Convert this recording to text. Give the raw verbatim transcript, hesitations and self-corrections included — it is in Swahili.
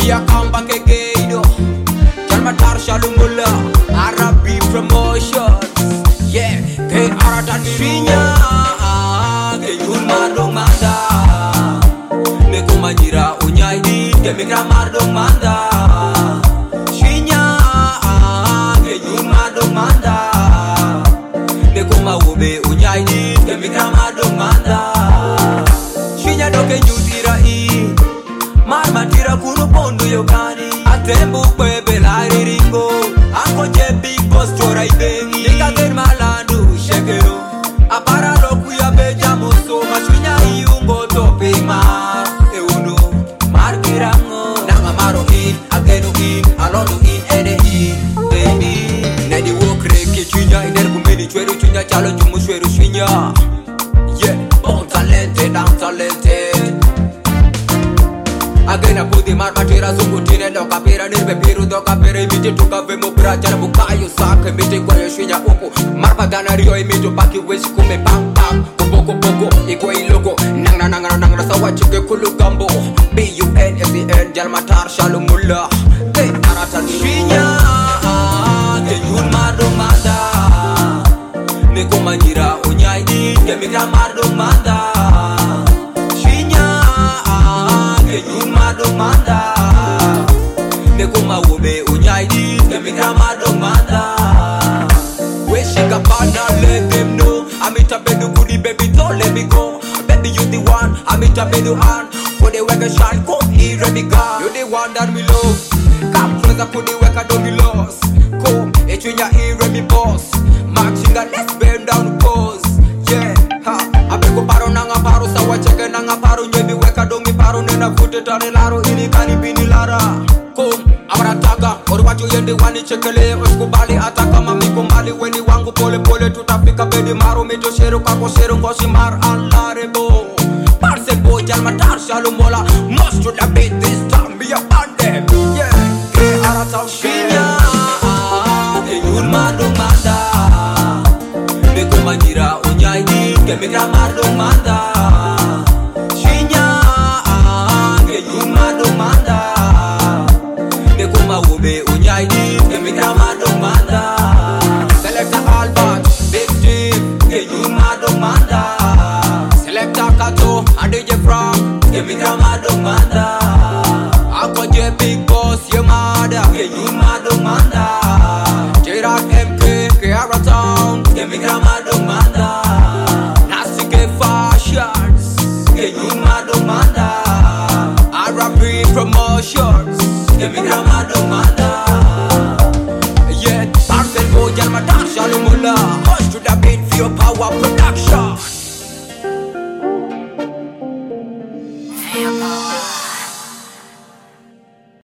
We are come back again. Jalmatar Shalumula, Arabi Promotions. Yeah, they are at Shinya. They Yulma Domanda. Nekumajira Unyaidi, Kemikra Mardomanda. Shinya, they Yulma Domanda. Nekuma Ube Unyaidi, Kemikra Mardomanda. Shinya doke Judira E. Marmatira Kuru Pondo Yogani. Atembu Kwebe Lari Ringo. Anko Je Big Boss Chora Ibengi. Nika Gen Malandu Shekero. Apara Loku ya Beja Moso. Mashunya Iungo Tope Mar. Euno Markirango. Nanga Maro in. Ageno in. Alondo in. Ene in. Baby Nedi Wokre Kichunya. Iner Kumeni Chweru Chunya. Chalo Jumu Shweru Shinya. Yeah. Bon talented. I'm talented. Agena pudi marmatira zungutine doka pira nirbe piru doka pira imiti tuka vemo praja na bukayo saka imiti kwa yoshinya uku marpagana rio imiti paki wish kume pam pam kuboko boko ikwa iloko nangna nangna nangna sawa chike kulu gambo B U N S E N Jalmatar Shalumula te aratan shinya te yulma domanda neko manjira unyaidi kemikra mardomanda Domanda Nekuma Ube Unyaidi Kemikra Madomanda We shake up and let them know I'm it a bedu goody baby don't let me go Baby you the one I'm it a bedu an For the weka shine come here ready go You the one that we love Come closer for the weka don't be lost Come it when you're here ready boss Marching a let's bend down pose Yeah ha Abeko paro nanga paro sawa cheke nanga paro Nyebi weka dongi paro nena fute tare laro ini kani bini lara Kum amara taga Oru wacho yende wani chekele Oskubali ataka mami kumbali Weni wangu pole pole tutafika bedi maro Mito shero kako shero ngoshi mar alarebo Parse boy Jalmatar Shalumola Must to the beat this time be a bandem Yeah Ke arata shinya Ke yulma domanda Nekumajira unyaidi Kemikra mardomanda Ube unyaidi Kemikra Madomanda Selecta Albert Big Steve Ke Yulma Domanda Selecta Kato and D J Frank Kemikra Madomanda Ako Je Big Boss Yamada Ke Yulma Domanda J-Rock M K Ke Aratown Kemikra Madomanda Nasi Ke Fashions Ke Yulma Domanda R B Promotions Kemikra Madomanda